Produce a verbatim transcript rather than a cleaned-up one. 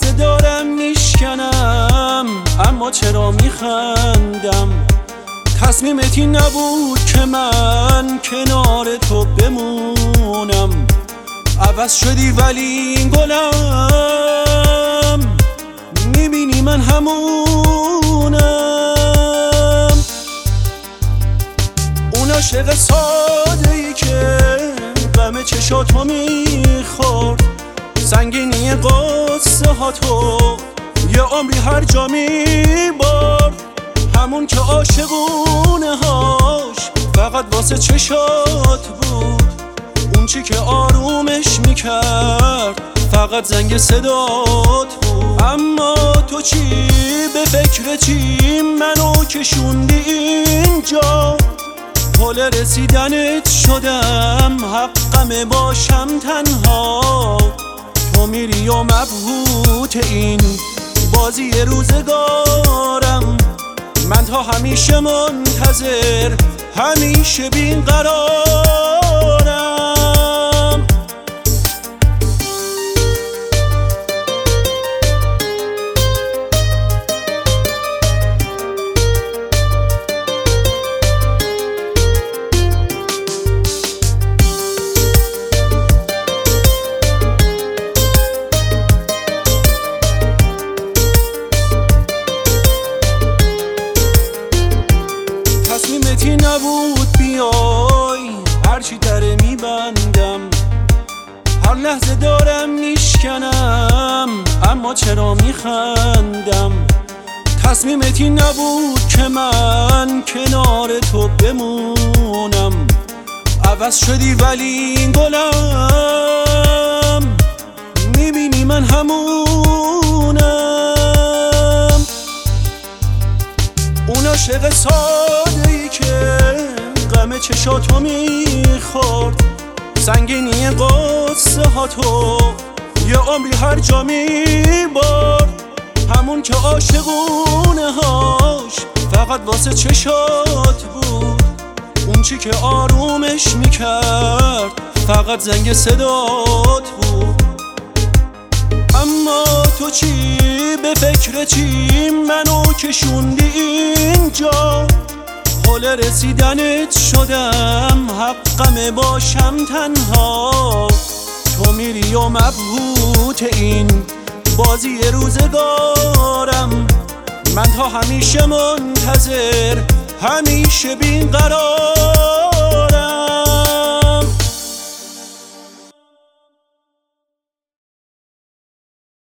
لحظه دارم میشکنم، اما چرا میخندم؟ تصمیمت این نبود که من کنار تو بمونم. عوض شدی ولی گلم، میبینی من همونم. اون عاشق ساده ای که غم چشاتو میخورد، سنگینی قصه ها تو یه عمری هر جا میبرد. همون که عاشقونه هاش فقط واسه چشات بود، اون چی که آرومش میکرد فقط زنگ صدات بود. اما تو چی؟ به فکر چی منو کشوندی اینجا؟ حال رسیدنت شدم، حقم باشم تنها. تو میری و مبهوت این بازی روزگارم، من تا همیشه منتظر، همیشه بین قرارم. تصمیمتی نبود بیای، هرچی دره میبندم. هر لحظه دارم میشکنم، اما چرا میخندم؟ تصمیمتی نبود که من کنار تو بمونم. عوض شدی ولی گلم، میبینی من همونم. اون عاشق ساده ای که غم چشاتو میخورد، سنگینی قصه ها تو یه عمری هر جا میبرد. همون که عاشقونه هاش فقط واسه چشات بود، اون چی که آرومش میکرد فقط زنگ صدات بود. اما تو چی؟ به فکر چی منو کشوندی اینجا؟ حال رسیدنت شدم، حقم باشم تنها. تو میری و مبهوت این بازی روزگارم، من تا همیشه منتظر، همیشه بین قرار.